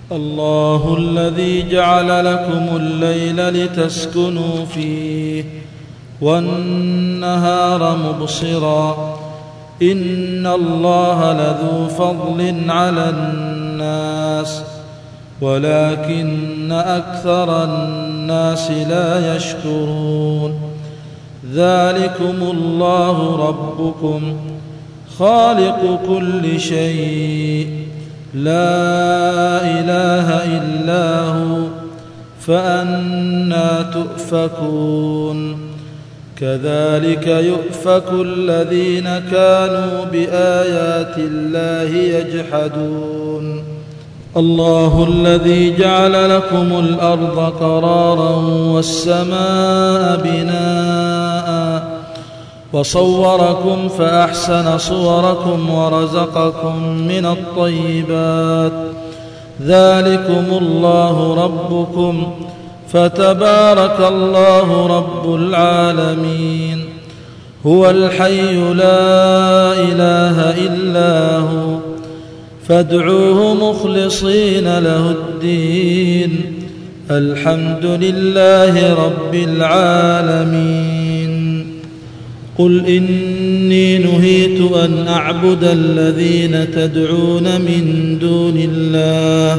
الله الذي جعل لكم الليل لتسكنوا فيه والنهار مبصرا إن الله لذو فضل على الناس ولكن أكثر الناس لا يشكرون ذلكم الله ربكم خالق كل شيء لا إله إلا هو فأنى تؤفكون كذلك يؤفك الذين كانوا بآيات الله يجحدون الله الذي جعل لكم الأرض قرارا والسماء بناء وصوركم فأحسن صوركم ورزقكم من الطيبات ذلكم الله ربكم فتبارك الله رب العالمين هو الحي لا إله إلا هو فادعوه مخلصين له الدين الحمد لله رب العالمين قل إني نهيت أن أعبد الذين تدعون من دون الله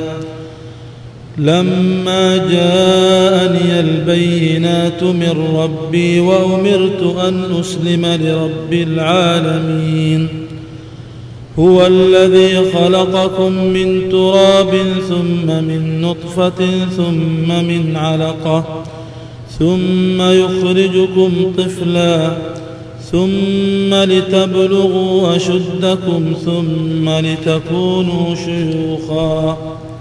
لما جاءني البينات من ربي وأمرت أن أسلم لرب العالمين هو الذي خلقكم من تراب ثم من نطفة ثم من علقة ثم يخرجكم طفلا ثم لتبلغوا أشدكم ثم لتكونوا شيوخا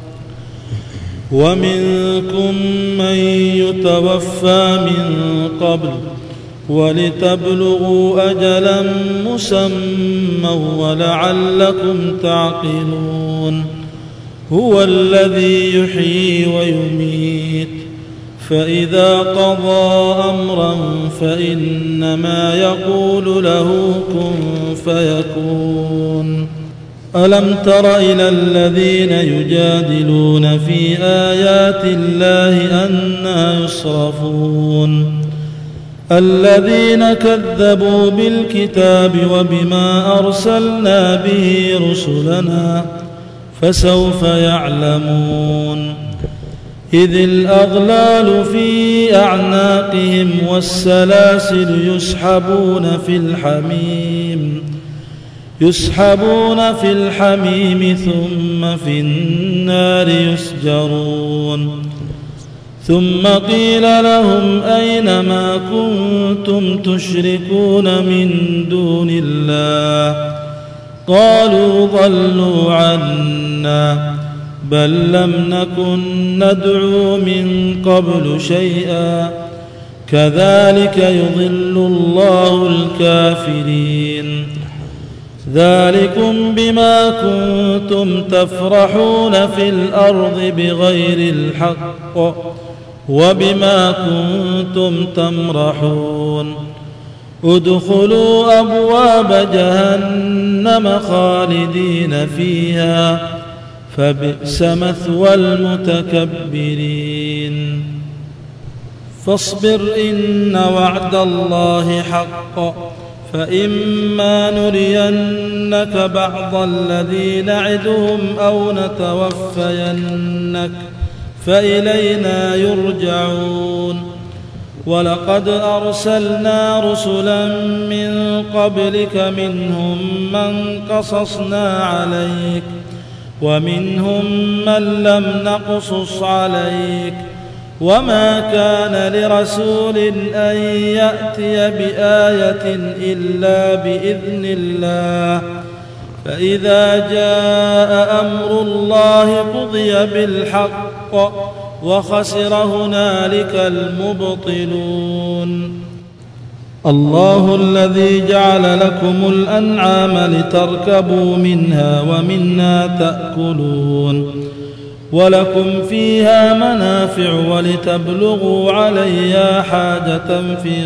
ومنكم من يتوفى من قبل ولتبلغوا أجلا مسمى ولعلكم تعقلون هو الذي يحيي ويميت فإذا قضى أمرا فإنما يقول له كن فيكون ألم تر إلى الذين يجادلون في آيات الله أنى يصرفون الذين كذبوا بالكتاب وبما أرسلنا به رسلنا فسوف يعلمون إذ الأغلال في أعناقهم والسلاسل يسحبون في الحميم ثم في النار يسجرون ثم قيل لهم أين ما كنتم تشركون من دون الله قالوا ضلوا عنا بل لم نكن ندعو من قبل شيئا كذلك يضل الله الكافرين ذلكم بما كنتم تفرحون في الأرض بغير الحق وبما كنتم تمرحون ادخلوا أبواب جهنم خالدين فيها فبئس مثوى المتكبرين فاصبر إن وعد الله حق فإما نرينك بعض الذي نعدهم أو نتوفينك فإلينا يرجعون ولقد أرسلنا رسلا من قبلك منهم من قصصنا عليك ومنهم من لم نقصص عليك وما كان لرسول أن يأتي بآية إلا بإذن الله فإذا جاء أمر الله قضي بالحق وخسر هنالك المبطلون الله الذي جعل لكم الأنعام لتركبوا منها ومنها تأكلون ولكم فيها منافع ولتبلغوا عليها حاجة في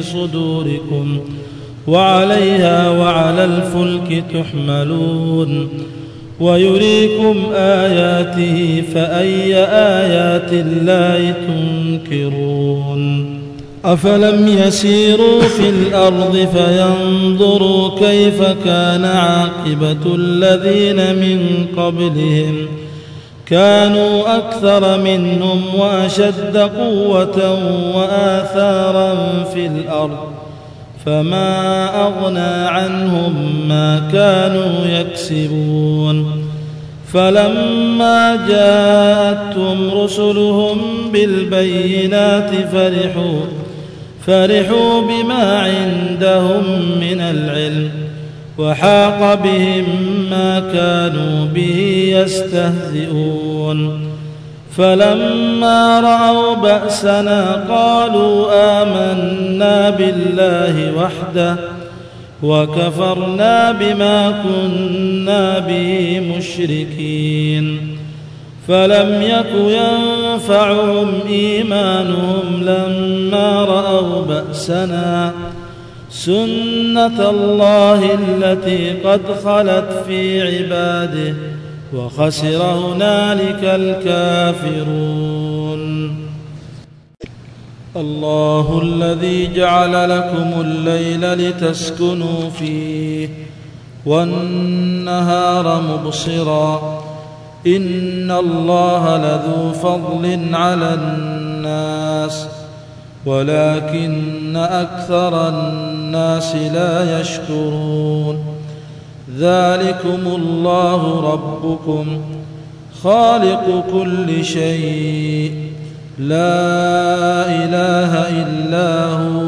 صدوركم وعليها وعلى الفلك تحملون ويريكم آياته فأي آيات الله تنكرون أفلم يسيروا في الأرض فينظروا كيف كان عاقبة الذين من قبلهم كانوا أكثر منهم وأشد قوة وآثارا في الأرض فما أغنى عنهم ما كانوا يكسبون فلما جاءتهم رسلهم بالبينات فرحوا بما عندهم من العلم وحاق بهم ما كانوا به يستهزئون فلما رأوا بأسنا قالوا آمنا بالله وحده وكفرنا بما كنا به مشركين فلم يك ينفعهم إيمانهم لما رأوا بأسنا سنة الله التي قد خلت في عباده وخسر هنالك الكافرون الله الذي جعل لكم الليل لتسكنوا فيه والنهار مبصرا إن الله لذو فضل على الناس ولكن أكثر الناس لا يشكرون ذلكم الله ربكم خالق كل شيء لا إله إلا هو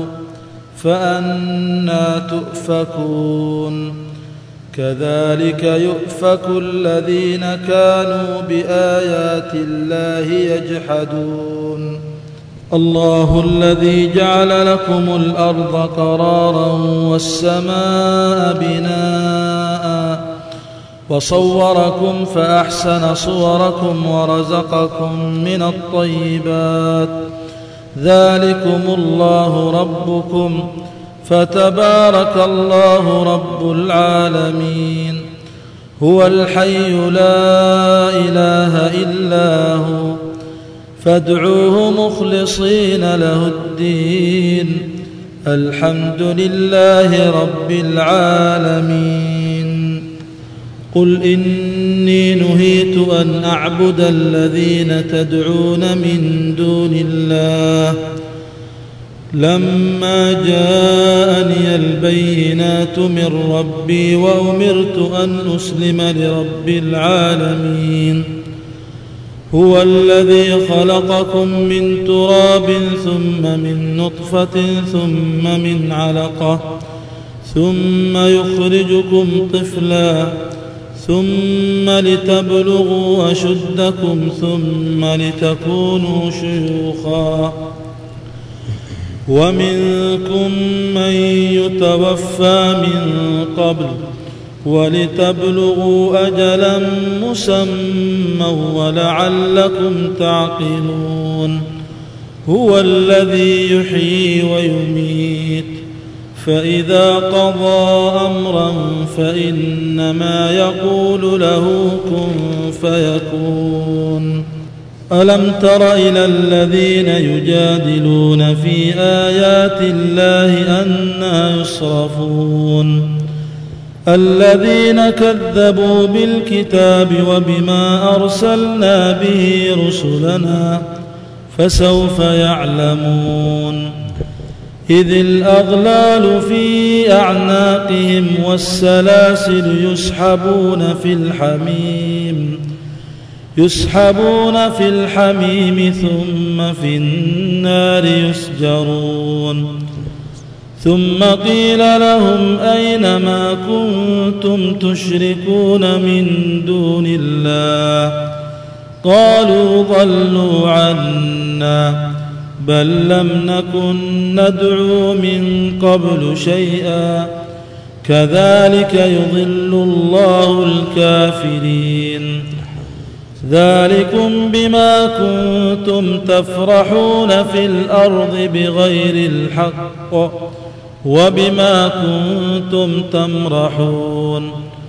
فأنى تؤفكون كذلك يؤفك الذين كانوا بآيات الله يجحدون الله الذي جعل لكم الأرض قرارا والسماء بناء وصوركم فأحسن صوركم ورزقكم من الطيبات ذلكم الله ربكم فتبارك الله رب العالمين هو الحي لا إله إلا هو فادعوه مخلصين له الدين الحمد لله رب العالمين قل إني نهيت أن أعبد الذين تدعون من دون الله لما جاءني البينات من ربي وأمرت أن أسلم لرب العالمين هو الذي خلقكم من تراب ثم من نطفة ثم من علقة ثم يخرجكم طفلا ثم لتبلغوا أشدكم ثم لتكونوا شيوخا ومنكم من يتوفى من قبل ولتبلغوا أجلا مسمى ولعلكم تعقلون هو الذي يحيي ويميت فإذا قضى أمرا فإنما يقول له كن فيكون ألم تر إلى الذين يجادلون في آيات الله أنى يصرفون الذين كذبوا بالكتاب وبما أرسلنا به رسلنا فسوف يعلمون إذ الأغلال في أعناقهم والسلاسل يسحبون في الحميم ثم في النار يسجرون ثم قيل لهم أين ما كنتم تشركون من دون الله قالوا ضلوا عنا بل لم نكن ندعو من قبل شيئا كذلك يضل الله الكافرين ذلكم بما كنتم تفرحون في الأرض بغير الحق وبما كنتم تمرحون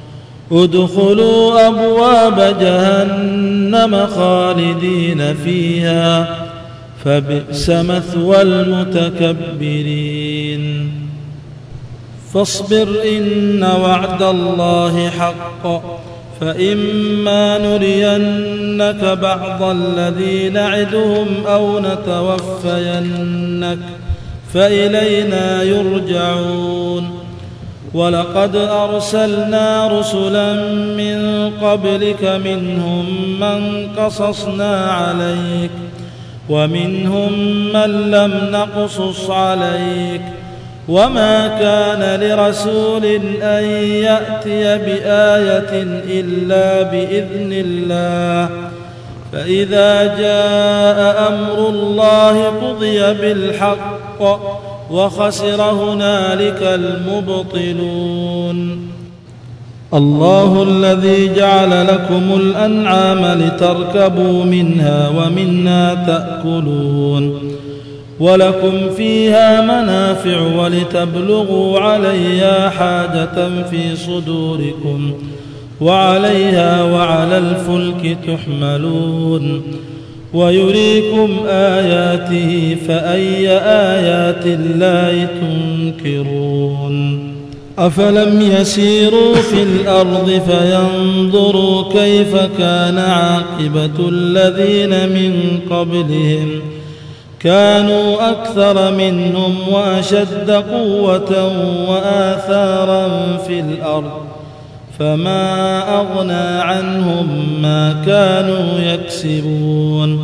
ادخلوا أبواب جهنم خالدين فيها فبئس مثوى المتكبرين فاصبر إن وعد الله حق فإما نرينك بعض الذي نعدهم أو نتوفينك فإلينا يرجعون ولقد أرسلنا رسلا من قبلك منهم من قصصنا عليك ومنهم من لم نقصص عليك وما كان لرسول أن يأتي بآية إلا بإذن الله فإذا جاء أمر الله قضي بالحق وخسر هنالك المبطلون الله الذي جعل لكم الأنعام لتركبوا منها ومنها تأكلون ولكم فيها منافع ولتبلغوا عليها حاجة في صدوركم وعليها وعلى الفلك تحملون ويريكم آياته فأي آيات الله تنكرون أفلم يسيروا في الأرض فينظروا كيف كان عاقبة الذين من قبلهم كانوا أكثر منهم وأشد قوة وآثارا في الأرض فما أغنى عنهم ما كانوا يكسبون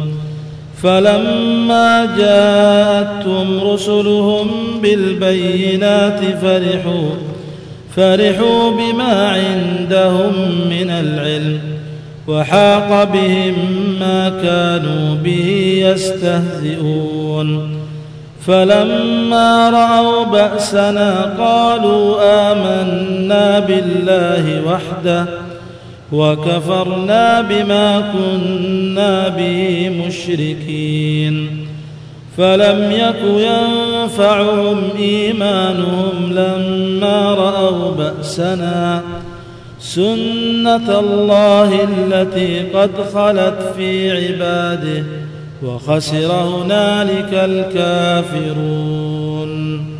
فلما جاءتهم رسلهم بالبينات فرحوا بما عندهم من العلم وحاق بهم ما كانوا به يستهزئون فلما رأوا بأسنا قالوا آمنا بالله وحده وكفرنا بما كنا به مشركين فلم يك ينفعهم إيمانهم لما رأوا بأسنا سنة الله التي قد خلت في عباده وخسر هنالك الكافرون